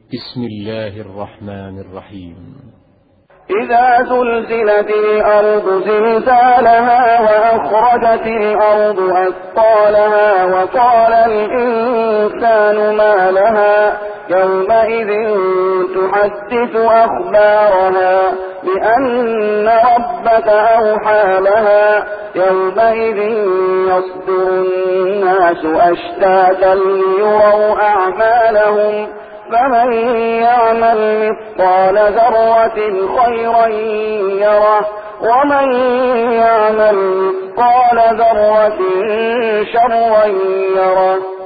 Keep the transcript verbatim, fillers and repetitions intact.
بسم الله الرحمن الرحيم. إذا زلزلت الأرض زلزالها وأخرجت الأرض أثقالها وقال الإنسان ما لها يومئذ تحدث أخبارها بأن ربك أوحى لها يومئذ يصدر الناس أشتاتا ليروا أعمالهم فمن يعمل مثقال ذرة خيرا يره ومن يعمل مثقال ذرة شرا يره.